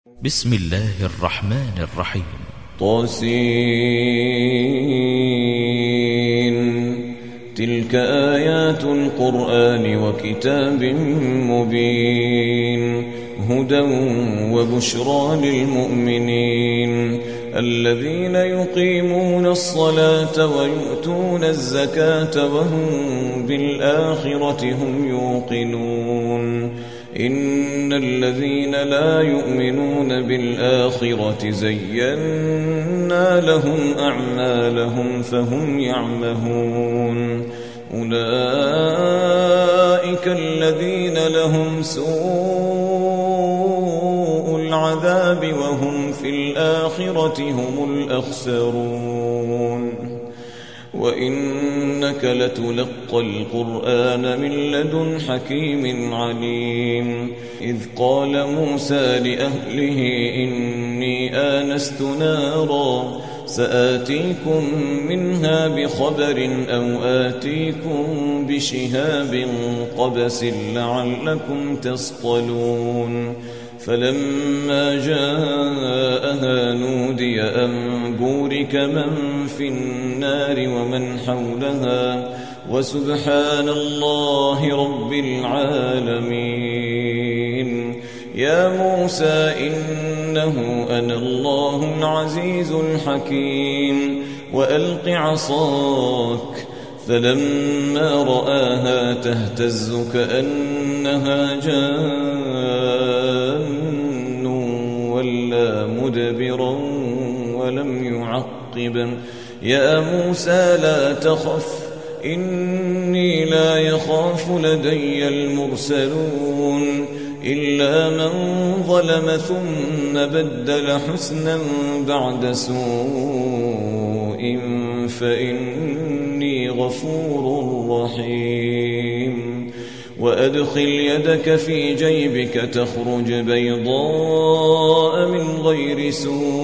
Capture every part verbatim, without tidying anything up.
بسم الله الرحمن الرحيم. طاسين. تلك آيات القرآن وكتاب مبين هدى وبشرى للمؤمنين الذين يقيمون الصلاة ويؤتون الزكاة وهم بالآخرة هم يوقنون إن الذين لا يؤمنون بالآخرة زينا لهم أعمالهم فهم يعمهون أولئك الذين لهم سوء العذاب وهم في الآخرة هم الأخسرون وإنك لتلقى القرآن من لدن حكيم عليم إذ قال موسى لأهله إني آنست نارا سآتيكم منها بخبر أو آتيكم بشهاب قبس لعلكم تصطلون فلما جاءها نودي أن بورك من في النار ومن حولها وسبحان الله رب العالمين يا موسى إنه أنا الله العزيز الحكيم وألق عصاك فلما رآها تهتز كأنها جان ولا مدبرا ولم يعقب يا موسى لا تخف إني لا يخاف لدي المرسلون إلا من ظلم ثم بدل حسنا بعد سوء فإني غفور رحيم وأدخل يدك في جيبك تخرج بيضاء من غير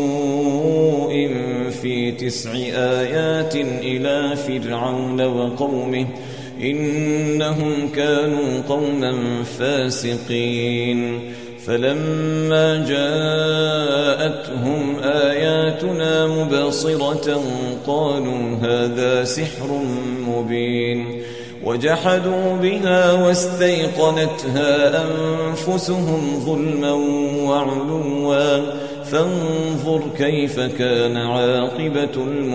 سوء في تسع آيات إلى فرعون وقومه إنهم كانوا قوما فاسقين فلما جاءتهم آياتنا مبصرة قالوا هذا سحر مبين وجحدوا بها واستيقنتها أنفسهم ظلما وعلوا فانظر كيف كان عاقبة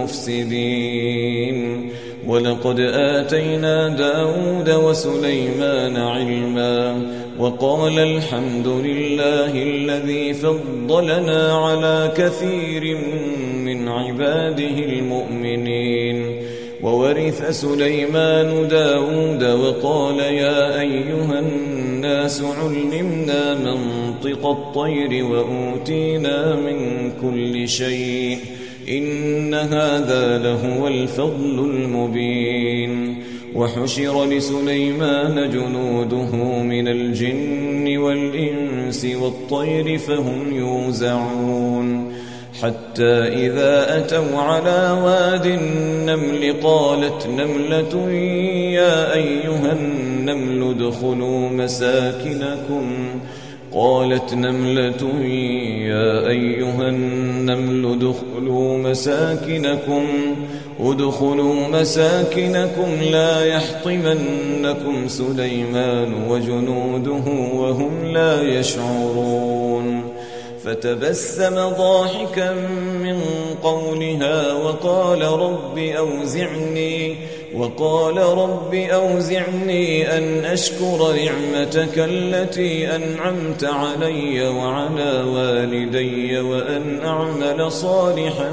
المفسدين ولقد آتينا داود وسليمان علما وقال الحمد لله الذي فضلنا على كثير من عباده المؤمنين وورث سليمان داود وقال يا أيها الناس علمنا منطق الطير وأوتينا من كل شيء إن هذا لهو الفضل المبين وحشر لسليمان جنوده من الجن والإنس والطير فهم يوزعون حتى إذا أتوا على واد النمل قالت نملة يا أيها النمل ادخلوا مساكنكم قالت نملة يا أيها النمل ادخلوا مساكنكم ادخلوا مساكنكم لا يحطمنكم سليمان وجنوده وهم لا يشعرون فتبسم ضاحكا من قولها وقال رب أوزعني وقال رب أوزعني أن أشكر نعمتك التي أنعمت علي وعلى والدي وأن أعمل صالحا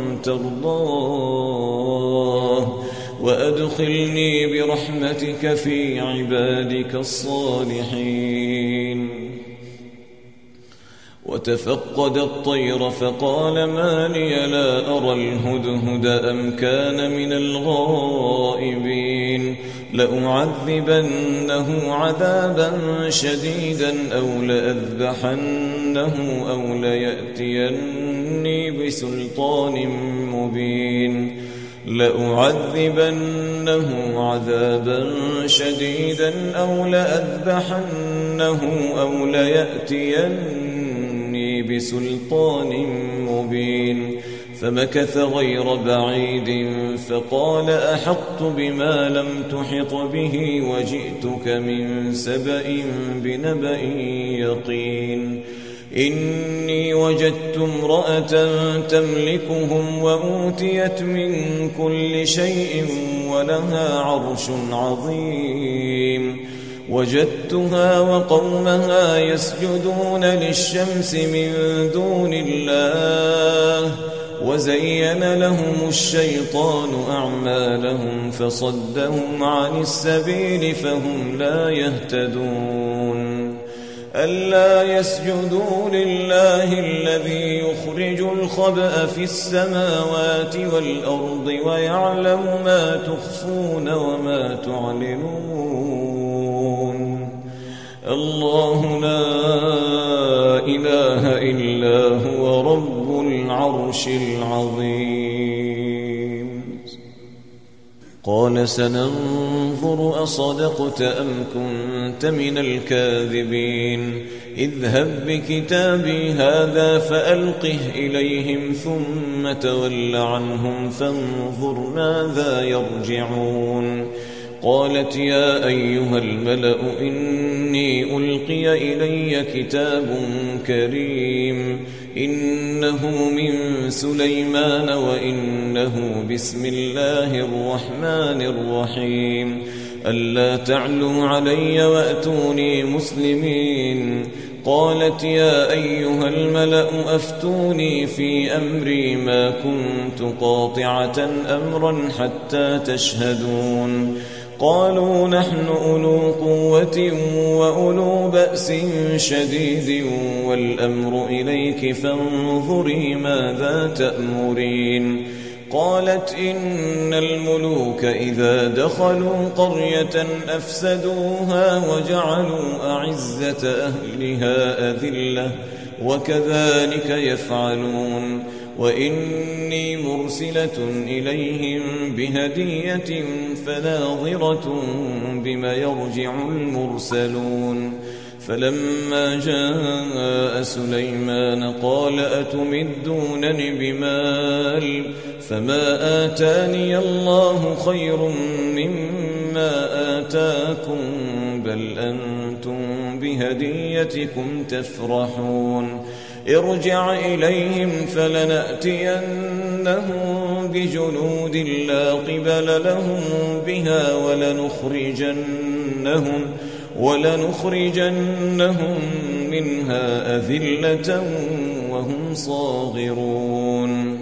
ترضاه وأدخلني برحمتك في عبادك الصالحين وتفقد الطير فقال ما لي لا أرى الهدهد أم كان من الغائبين لأعذبنه عذابا شديدا أو لأذبحنه أو ليأتيني بسلطان مبين لأعذبنه عذابا شديدا أو لأذبحنه أو ليأتيني بسلطان مبين فمكث غير بعيد فقال أحطت بما لم تحط به وجئتك من سبأ بنبأ يقين إني وجدت امرأة تملكهم وأوتيت من كل شيء ولها عرش عظيم وجدتها وقومها يسجدون للشمس من دون الله وزين لهم الشيطان أعمالهم فصدهم عن السبيل فهم لا يهتدون ألا يسجدوا لله الذي يخرج الخبأ في السماوات والأرض ويعلم ما تخفون وما تعلنون الله لا إله إلا هو رب العرش العظيم قال سننظر أصدقت أم كنت من الكاذبين اذهب بكتابي هذا فألقه إليهم ثم تول عنهم فانظر ماذا يرجعون قالت يا أيها الملأ إني ألقي إلي كتاب كريم إنه من سليمان وإنه بسم الله الرحمن الرحيم ألا تعلوا علي وأتوني مسلمين قالت يا أيها الملأ أفتوني في أمري ما كنت قاطعة أمرا حتى تشهدون قالوا نحن أولو قوة وأولو بأس شديد والأمر إليك فانظري ماذا تأمرين قالت إن الملوك إذا دخلوا قرية أفسدوها وجعلوا أعزة أهلها أذلة وكذلك يفعلون وإني مرسلة إليهم بهدية فناظرة بما يرجع المرسلون فلما جاء سليمان قال أتمدونني بمال فما آتاني الله خير مما آتاكم بل أنتم بهديتكم تفرحون ارجع إليهم فلنأتينهم بجنود لا قبل لهم بها ولنخرجنهم ولنخرجنهم منها أذلة وهم صاغرون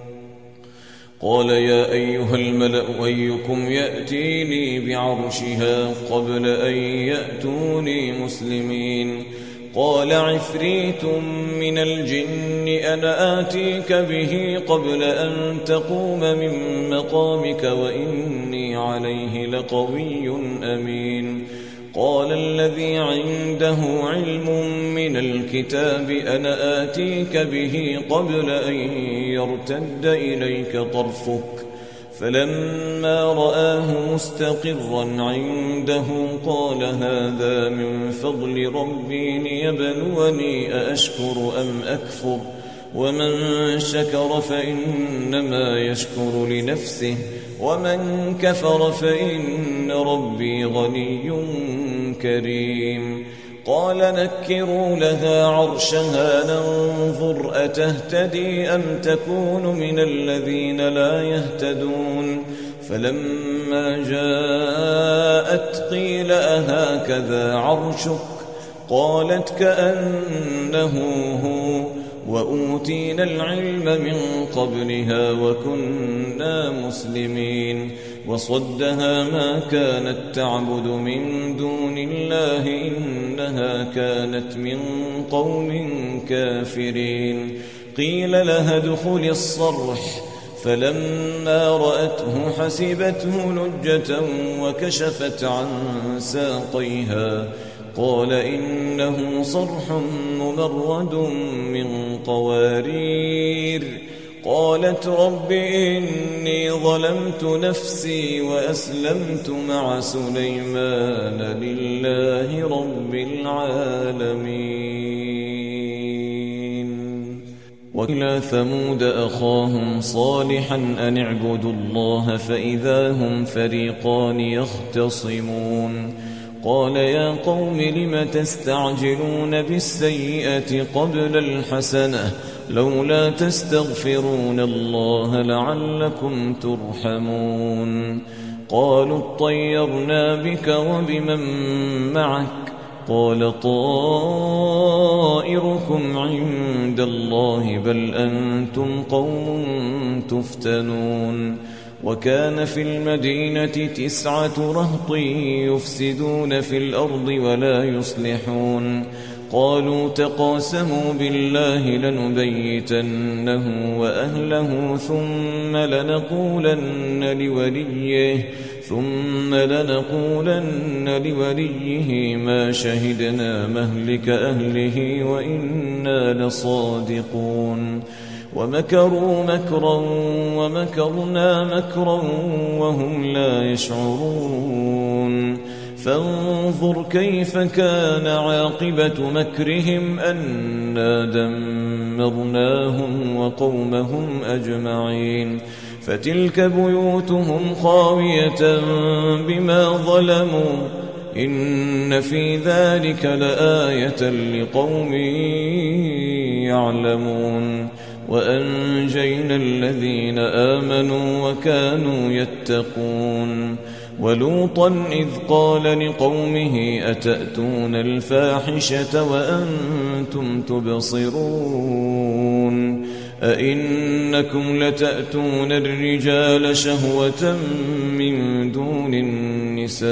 قال يا أيها الملأ أيكم يأتيني بعرشها قبل أن يأتوني مسلمين قال عفريت من الجن أنا آتيك به قبل أن تقوم من مقامك وإني عليه لقوي أمين قال الذي عنده علم من الكتاب أنا آتيك به قبل أن يرتد إليك طرفك فلما رآه مستقرا عنده قال هذا من فضل ربي ليبلوني أأشكر أم أكفر ومن شكر فإنما يشكر لنفسه ومن كفر فإن ربي غني كريم قال نكروا لها عرشها ننظر أتهتدي أم تكون من الذين لا يهتدون فلما جاءت قيل أهكذا عرشك قالت كأنه هو وأوتينا العلم من قبلها وكنا مسلمين وصدها ما كانت تعبد من دون الله إنها كانت من قوم كافرين قيل لها ادخل الصرح فلما رأته حسبته لجة وكشفت عن ساقيها قال إنه صرح ممرد من قوارير قالت رب إني ظلمت نفسي وأسلمت مع سليمان لله رب العالمين. وإلى ثمود أخاهم صالحا أن اعبدوا الله فإذا هم فريقان يختصمون قال يا قوم لم تستعجلون بالسيئة قبل الحسنة لولا تستغفرون الله لعلكم ترحمون قالوا اطيرنا بك وبمن معك قال طائركم عند الله بل أنتم قوم تفتنون وكان في المدينة تسعة رهط يفسدون في الأرض ولا يصلحون قالوا تقاسموا بالله لنبيتنه وأهله ثم لنقولن لوليه ثم لنقولن لوليه ما شهدنا مهلك أهله وإنا لصادقون ومكروا مكرا ومكرنا مكرا وهم لا يشعرون فانظر كيف كان عاقبة مكرهم أنا دمرناهم وقومهم أجمعين فتلك بيوتهم خاوية بما ظلموا إن في ذلك لآية لقوم يعلمون وأنجينا الذين آمنوا وكانوا يتقون ولوطا إذ قال لقومه أتأتون الفاحشة وأنتم تبصرون أئنكم لتأتون الرجال شهوة من دون النساء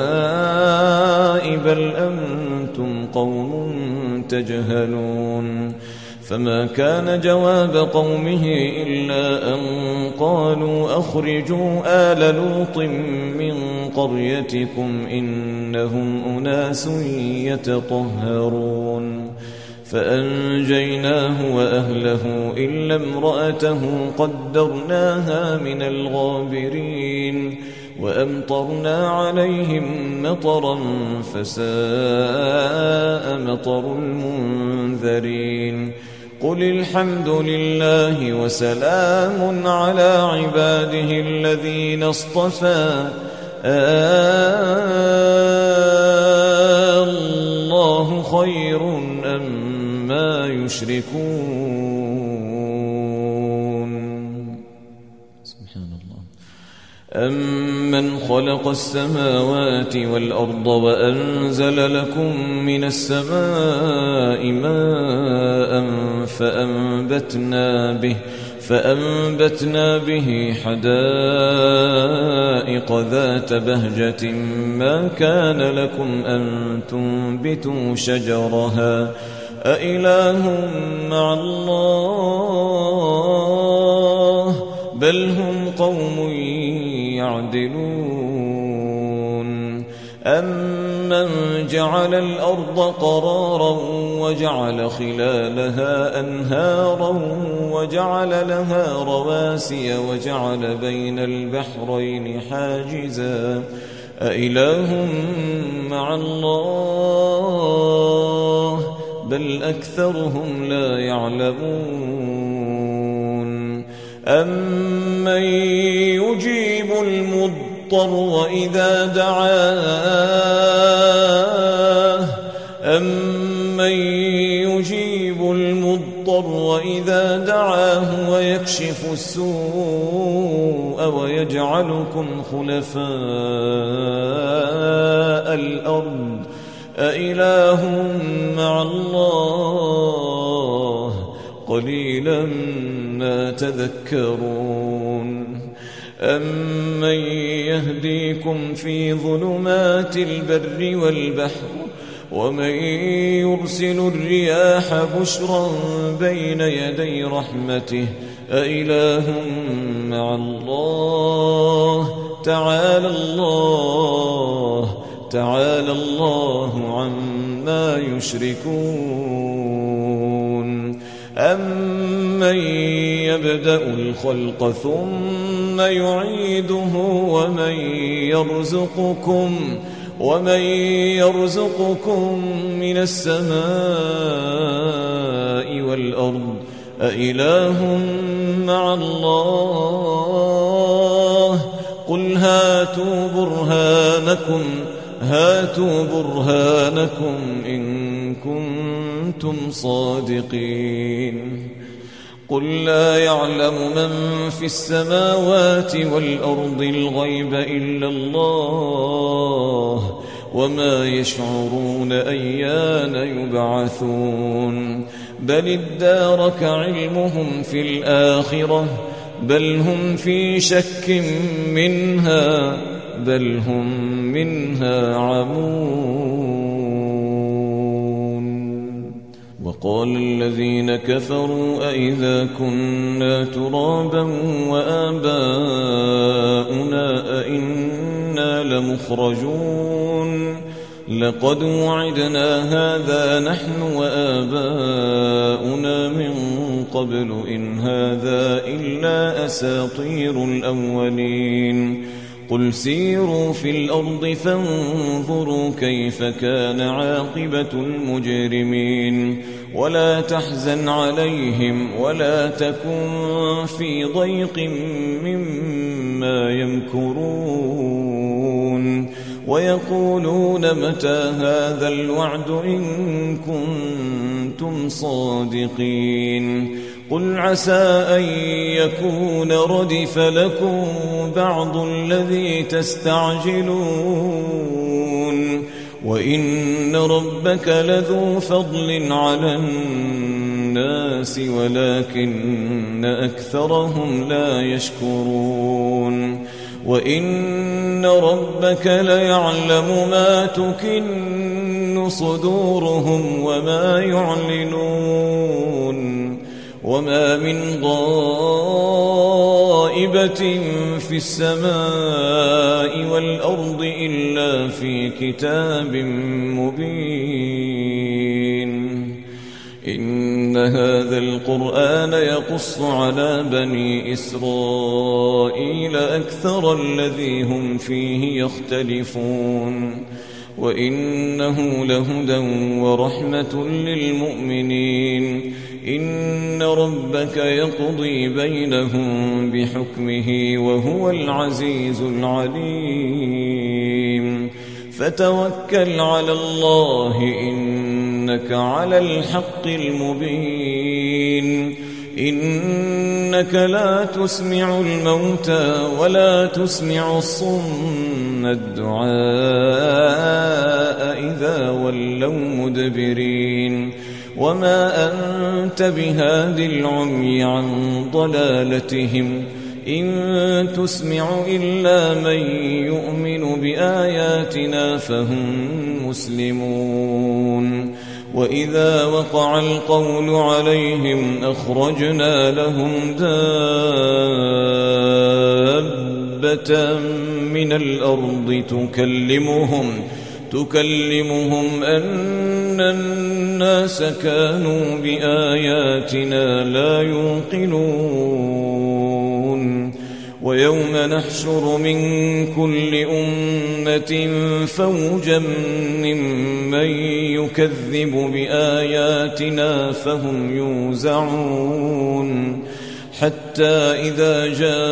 بل أنتم قوم تجهلون فما كان جواب قومه إلا أن قالوا أخرجوا آل لوط من قريتكم إنهم أناس يتطهرون فأنجيناه وأهله إلا امرأته قدرناها من الغابرين وأمطرنا عليهم مطرا فساء مطر المنذرين قل الحمد لله وسلام على عباده الذين اصطفى الله خير أما يشركون سبحان الله أمن خلق السماوات والأرض وأنزل لكم من السماء ماء فأنبتنا به فأنبتنا به حدائق ذات بهجة ما كان لكم أن تنبتوا شجرها أإله مع الله بل هم قوم يعدلون أمن جعل الأرض قرارا وجعل خلالها أنهارا وجعل لها رواسي وجعل بين البحرين حاجزا أإله مع الله بل أكثرهم لا يعلمون أمن يجيب المضطر وإذا دعاه أمن يجيب المضطر وإذا دعاه ويكشف السوء ويجعلكم خلفاء الأرض أإله مع الله قليلا ما تذكرون أمن يهديكم في ظلمات البر والبحر ومن يرسل الرياح بشرا بين يدي رحمته أإله مع الله تعالى الله تعالى الله عما يشركون أمن يبدأ الخلق ثم يعيده ومن يرزقكم ومن يرزقكم من السماء والأرض أإله مع الله قل هاتوا برهانكم هاتوا برهانكم إن كنتم صادقين قل لا يعلم من في السماوات والأرض الغيب إلا الله وما يشعرون أيان يبعثون بل ادارك علمهم في الآخرة بل هم في شك منها بل هم منها عمون وقال الذين كفروا أئذا كنا ترابا وآباؤنا أئنا لمخرجون لقد وعدنا هذا نحن وآباؤنا من قبل إن هذا إلا أساطير الأولين قل سيروا في الأرض فانظروا كيف كان عاقبة المجرمين ولا تحزن عليهم ولا تكن في ضيق مما يمكرون ويقولون متى هذا الوعد إن كنتم صادقين قل عسى أن يكون ردف لكم بعض الذي تستعجلون وإن ربك لذو فضل على الناس ولكن أكثرهم لا يشكرون وإن ربك ليعلم ما تكن صدورهم وما يعلنون وما من غائبة في السماء والأرض إلا في كتاب مبين إن هذا القرآن يقص على بني إسرائيل أكثر الذي هم فيه يختلفون وإنه لهدى ورحمة للمؤمنين إن ربك يقضي بينهم بحكمه وهو العزيز العليم فتوكل على الله إنك على الحق المبين إنك لا تسمع الموتى ولا تسمع الصم الدعاء إذا ولوا مدبرين وما أنت بهاد العمي عن ضلالتهم إن تسمع إلا من يؤمن بآياتنا فهم مسلمون وإذا وقع القول عليهم أخرجنا لهم دابة من الأرض تكلمهم تكلمهم أن الناس كانوا بآياتنا لا يوقنون ويوم نحشر من كل أمة فوجا ممن يكذب بآياتنا فهم يوزعون حتى إذا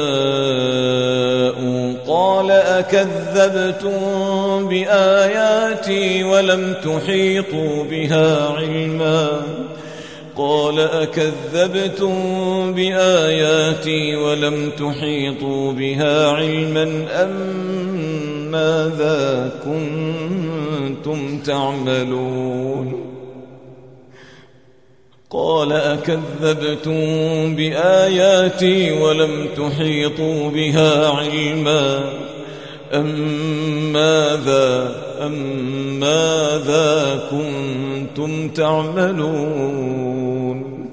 جاءوا قال أكذبتم بآياتي ولم تحيطوا بها علما قال أكذبتم بآياتي ولم تحيطوا بها علما أم ماذا كنتم تعملون قال أكذبتم بآياتي ولم تحيطوا بها علما أم ماذا أم ماذا كنتم تعملون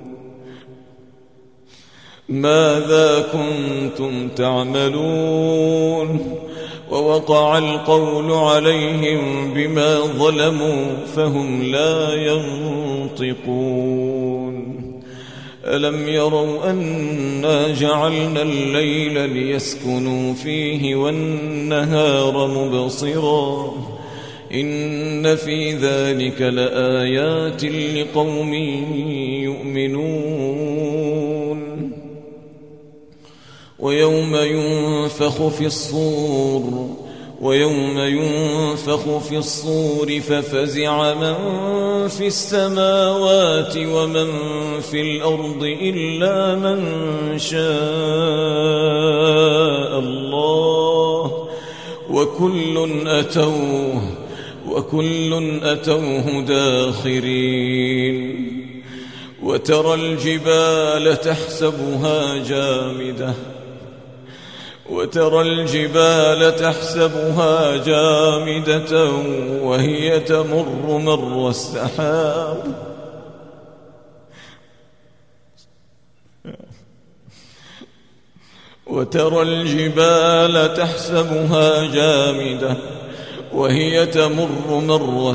ماذا كنتم تعملون ووقع القول عليهم بما ظلموا فهم لا ينطقون ألم يروا أنا جعلنا الليل ليسكنوا فيه والنهار مبصرا إن في ذلك لآيات لقوم يؤمنون ويوم ينفخ في الصور ويوم ينفخ في الصور ففزع من في السماوات ومن في الأرض إلا من شاء الله وكل أتوه وكل أتوه داخرين وترى الجبال تحسبها جامدة وترى الجبال تحسبها جامدة وهي تمر مر السحاب وترى الجبال تحسبها جامدة وهي تمر مر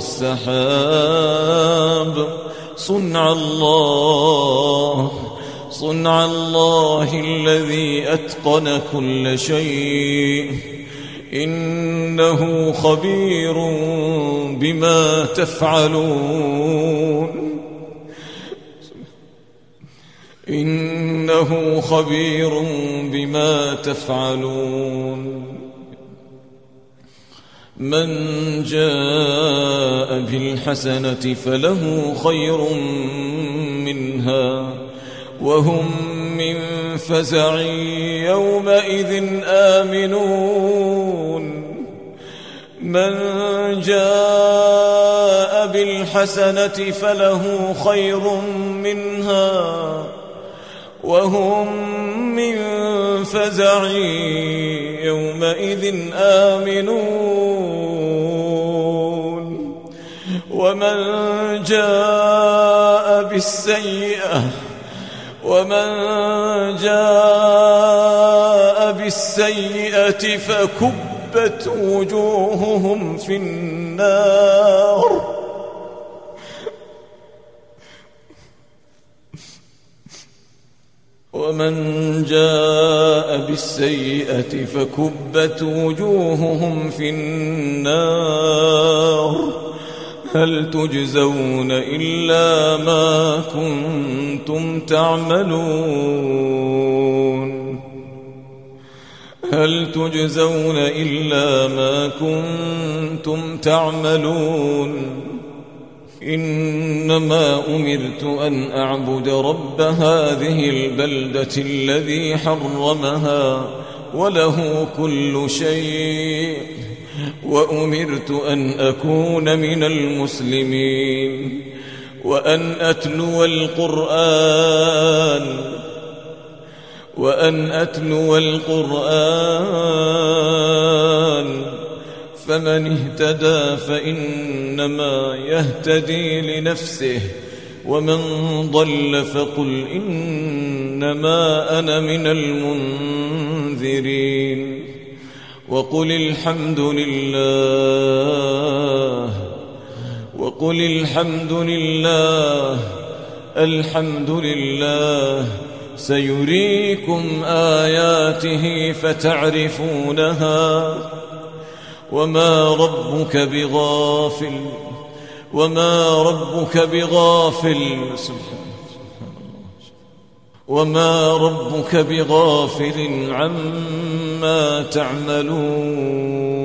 السحاب صنع الله صنع الله الذي أتقن كل شيء إنه خبير بما تفعلون إنه خبير بما تفعلون من جاء بالحسنة فله خير منها وهم من فزع يومئذ آمنون من جاء بالحسنة فله خير منها وهم من فزع يومئذ آمنون ومن جاء بالسيئة ومن جاء بالسيئة فكبت وجوههم في النار ومن جاء بالسيئة فكبت وجوههم في النار هل تجزون إلا ما كنتم تعملون هل تجزون إلا ما كنتم تعملون إنما أمرت أن أعبد رب هذه البلدة الذي حرمها وله كل شيء وأمرت أن أكون من المسلمين وأن أتلو القرآن وأن أتلو القرآن فمن اهتدى فإنما يهتدي لنفسه ومن ضل فقل إنما أنا من المنذرين وقل الحمد لله وقل الحمد لله الحمد لله سيريكم آياته فتعرفونها وما ربك بغافل وما ربك بغافل وما ربك بغافل عما تعملون